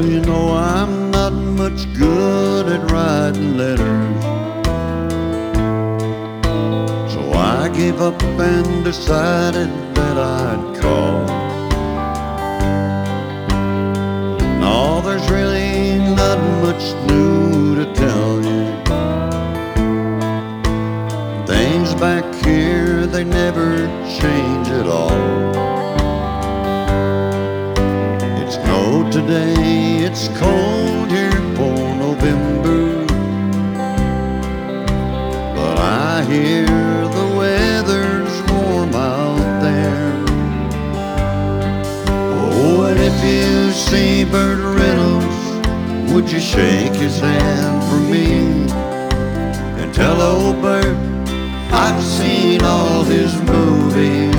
Well, you know I'm not much good at writing letters, so I gave up and decided that I'd call. No, there's really not much new to tell you. Things back here, they never change at all. It's snow today, it's cold here for November, but I hear the weather's warm out there. Oh, and if you see Burt Reynolds, would you shake his hand for me and tell old Burt I've seen all his movies?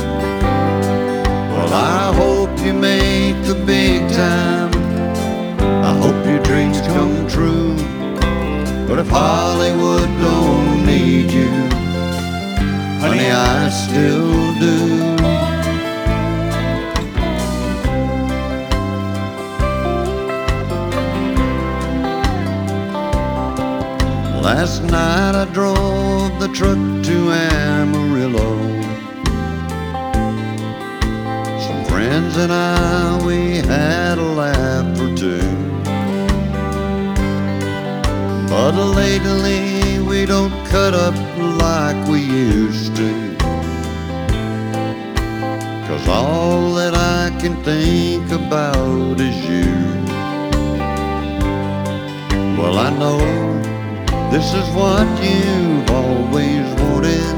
Well, I hope you make the big time, I hope your dreams come true. But if Hollywood don't need you, honey, I still do. Last night I drove the truck to Amarillo. Some friends and I, we had a laugh or two. But lately we don't cut up like we used to, 'cause all that I can think about is you. Well, I know this is what you've always wanted,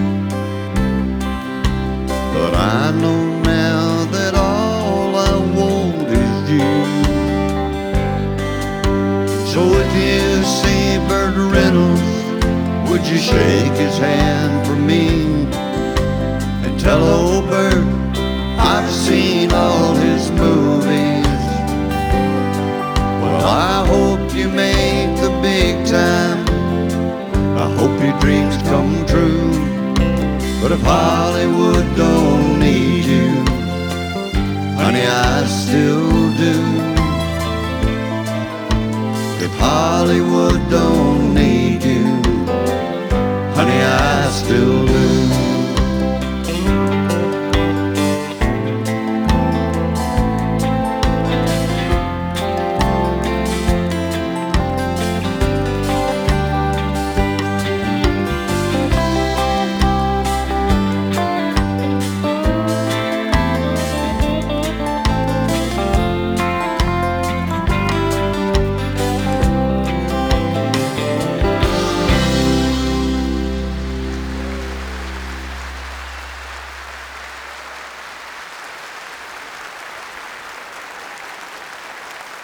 but I know now that all I want is you. So if you see Burt Reynolds, would you shake his hand for me and tell old Burt I've seen all his movies? Well, I hope you make the big time, I hope your dreams come true. But if Hollywood don't need you, honey, I still do. If Hollywood don't need you, honey, I still